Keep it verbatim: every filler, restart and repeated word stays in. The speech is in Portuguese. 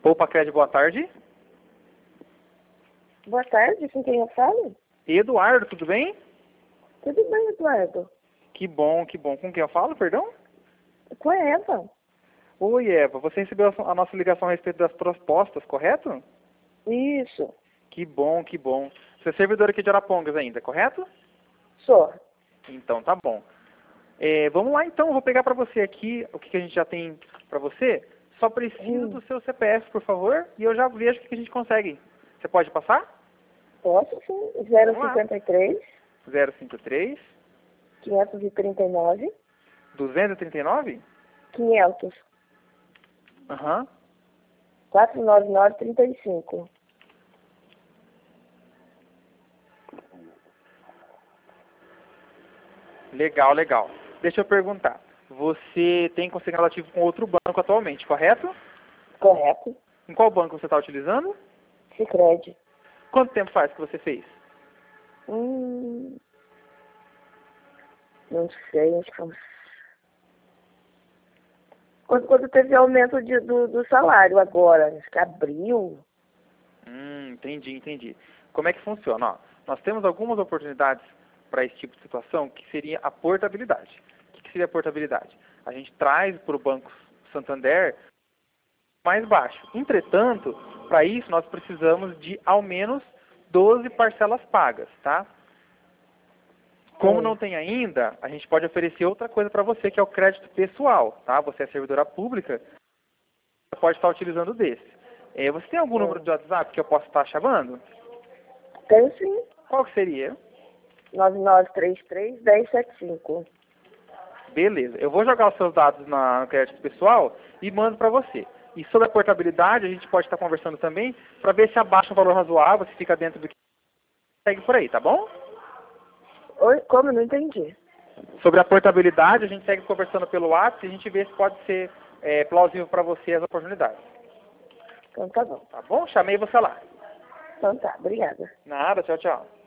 Poupa Crédito, boa tarde. Boa tarde, com quem eu falo? Eduardo, tudo bem? Tudo bem, Eduardo? Que bom, que bom. Com quem eu falo, perdão? Com a Eva. Oi, Eva. Você recebeu a nossa ligação a respeito das propostas, correto? Isso. Que bom, que bom. Você é servidor aqui de Arapongas ainda, correto? Sou. Então, tá bom. É, vamos lá, então. Eu vou pegar para você aqui o que, que a gente já tem para você. Só preciso Hum. do seu C P F, por favor, e eu já vejo o que, que a gente consegue. Você pode passar? Posso sim. zero cinquenta e três, zero cinco três, quinhentos e trinta e nove, duzentos e trinta e nove? quinhentos, Aham. quatrocentos e noventa e nove, trinta e cinco. Legal, legal. Deixa eu perguntar. Você tem consignado ativo com outro banco atualmente, correto? Correto. Em qual banco você está utilizando? Sicredi. Quanto tempo faz que você fez? Hum. Não sei, acho que... Quando, quando teve aumento de, do, do salário agora, acho que abril. Hum, entendi, entendi. Como é que funciona? Ó, nós temos algumas oportunidades para esse tipo de situação, que seria a portabilidade. O que, que seria a portabilidade? A gente traz para o Banco Santander mais baixo. Entretanto, para isso nós precisamos de ao menos doze parcelas pagas, tá? Como não tem ainda, a gente pode oferecer outra coisa para você, que é o crédito pessoal, tá? Você é servidora pública, você pode estar utilizando desse. É, você tem algum Sim. número de WhatsApp que eu possa estar chamando? Tem sim. Qual que seria? nove nove três três, um zero sete cinco. Beleza. Eu vou jogar os seus dados na, no crédito pessoal e mando para você. E sobre a portabilidade, a gente pode estar conversando também para ver se abaixa um valor razoável, se fica dentro do que segue por aí, tá bom? Oi, como? Não entendi. Sobre a portabilidade, a gente segue conversando pelo WhatsApp e a gente vê se pode ser é, plausível para você as oportunidades. Então tá bom. Tá bom? Chamei você lá. Então tá, obrigada. Nada, tchau, tchau.